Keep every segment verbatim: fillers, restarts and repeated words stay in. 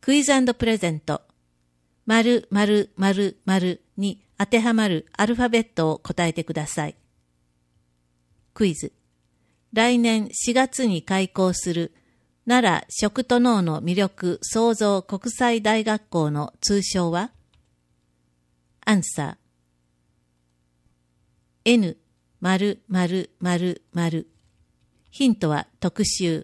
クイズ&プレゼント、〇〇〇〇に当てはまるアルファベットを答えてください。クイズ。来年しがつに開校する奈良食と農の魅力創造国際大学校の通称は？アンサー。N、〇〇〇〇。ヒントは特集。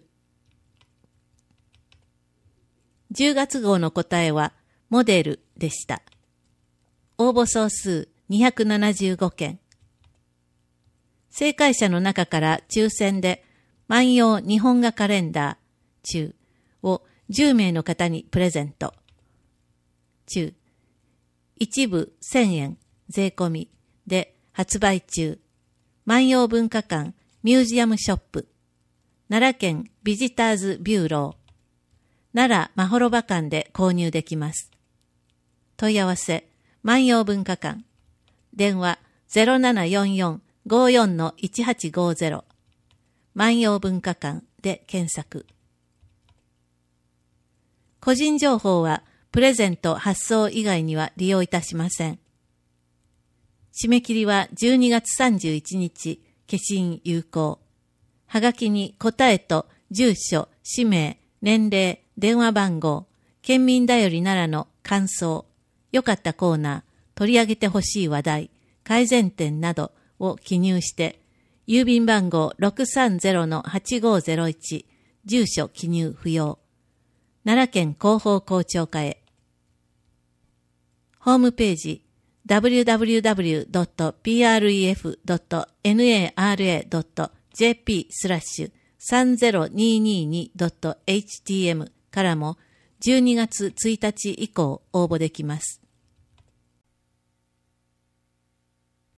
じゅうがつ号の答えはモデルでした。応募総数にひゃくななじゅうごけん。正解者の中から抽選で万葉日本画カレンダー中をじゅうめいの方にプレゼント。中、一部せんえん税込みで発売中。万葉文化館ミュージアムショップ、奈良県ビジターズビューロー、奈良まほろば館で購入できます。問い合わせ、万葉文化館。電話 ゼロななよんよん ごーよん いちはちごーぜろ。万葉文化館で検索。個人情報はプレゼント発送以外には利用いたしません。締め切りはじゅうにがつさんじゅういちにち、消印有効。はがきに答えと住所、氏名、年齢、電話番号、県民だより奈良の感想、良かったコーナー、取り上げてほしい話題、改善点などを記入して、郵便番号 ろくさんぜろのはちごーぜろいち、住所記入不要。奈良県広報校長課へ。ホームページ、ダブリューダブリューダブリュードットピーアールイーエフドットナラドットジェーピースラッシュさんぜろにーにーにードットエイチティーエム からもじゅうにがつついたち以降応募できます。